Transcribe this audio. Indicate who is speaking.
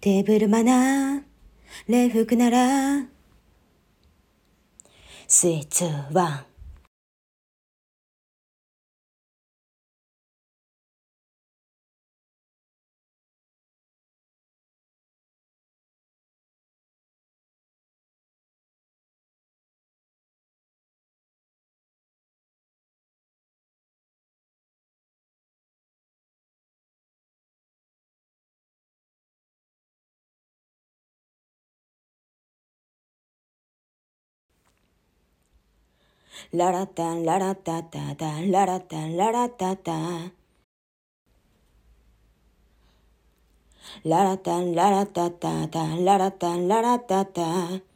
Speaker 1: テーブルマナー、礼服なら、スイーツワン。ララタンララタタタララタンララタタララタンララタタタララタンララタタ